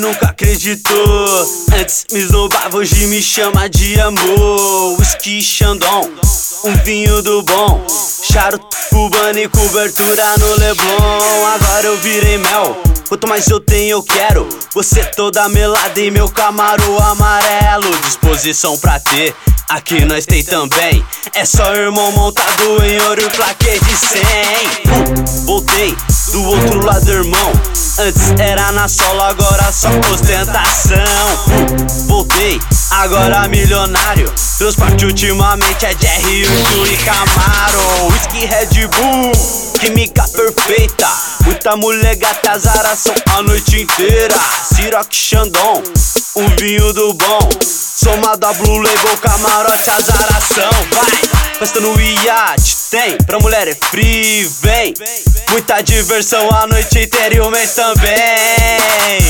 nunca acreditou. Antes me esnobava, hoje me chama de amor. Whisky Xandão, um vinho do bom, charuto cubano e cobertura no Leblon. Agora eu virei mel, quanto mais eu tenho eu quero. Você toda melada e meu Camaro amarelo. Disposição pra ter, aqui nós tem também. É só irmão montado em ouro e plaquê de 100. Voltei do outro lado, irmão. Antes era na sola, agora só ostentação. Voltei, agora milionário. Transporte ultimamente é GR8 e Camaro. Whisky Red Bull, química perfeita. Muita mulher gata, azaração a noite inteira. Ciroc Xandão, um vinho do bom, somado a Blue Label, camarote, azaração. Vai, festa no iate, tem, pra mulher é free, vem. Muita diversão a noite inteira e o mês também.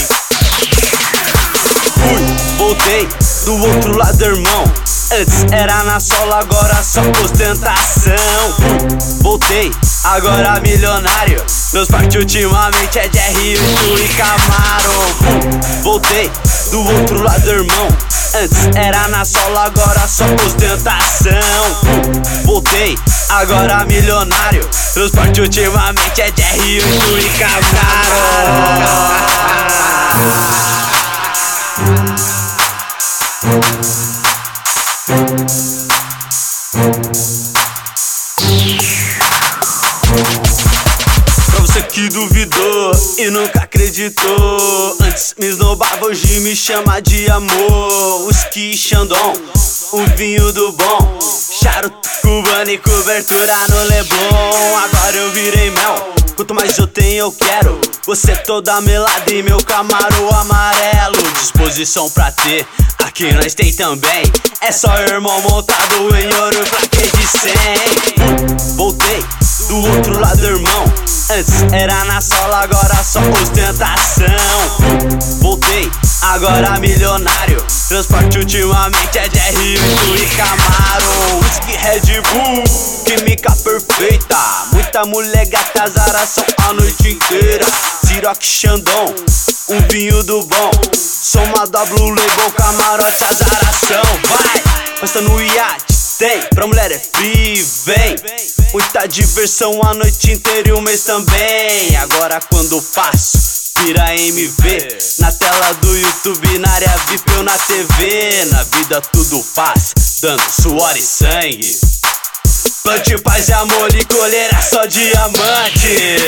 Voltei do outro lado, irmão. Antes era na sola, agora só ostentação. Voltei, agora milionário. Meus parques ultimamente é GR8 e Camaro. Voltei do outro lado, irmão. Antes era na sola, agora só ostentação. Voltei, agora milionário. Meus parques ultimamente é GR8 e Camaro. Pra você que duvidou e nunca acreditou, antes me esnobava, hoje me chama de amor. Whisky Xandão, um vinho do bom, charuto cubano e cobertura no Leblon. Agora eu virei mel, quanto mais eu tenho eu quero. Você toda melada e meu Camaro amarelo. Disposição pra ter, aqui nós tem também. É só irmão montado em ouro e plaquê de 100. Voltei do outro lado, irmão. Antes era na sola, agora só ostentação. Voltei, agora milionário. Transporte ultimamente é GR8 e Camaro. Whisky Red Bull, química perfeita. Muita mulher gata, azaração a noite inteira. Ciroc Xandão, um vinho do bom, somado a Blue Label, camarote, azaração. Vai, festa no iate, tem, pra mulher é free, vem. Muita diversão a noite inteira e o mês também. Agora quando passo, vira MV, na tela do YouTube, na área VIP ou na TV. Na vida tudo faz, dando suor e sangue. Plante paz e amor e colherá só diamantes.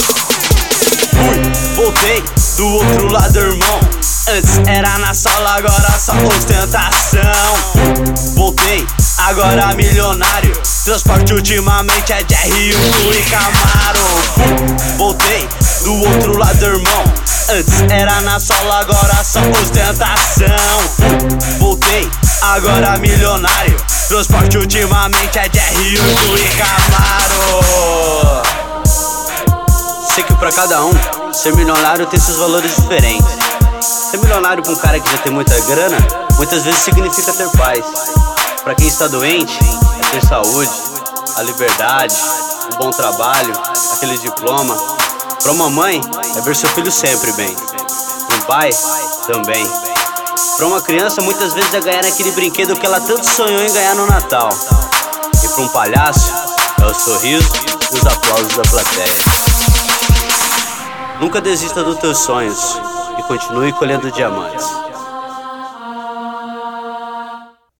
Voltei do outro lado, irmão. Antes era na sola, agora só ostentação. Voltei, agora milionário. Transporte ultimamente é GR8 e Camaro. Voltei do outro lado, irmão. Antes era na sola, agora só ostentação. Voltei, agora milionário. Transporte ultimamente é GR8 e Camaro. Sei que pra cada um, ser milionário tem seus valores diferentes. Ser milionário pra um cara que já tem muita grana, muitas vezes significa ter paz. Pra quem está doente, é ter saúde, a liberdade, um bom trabalho, aquele diploma. Pra uma mãe, é ver seu filho sempre bem. Pra um pai, também. Pra uma criança, muitas vezes é ganhar aquele brinquedo que ela tanto sonhou em ganhar no Natal. E pra um palhaço, é o sorriso e os aplausos da plateia. Nunca desista dos teus sonhos e continue colhendo diamantes.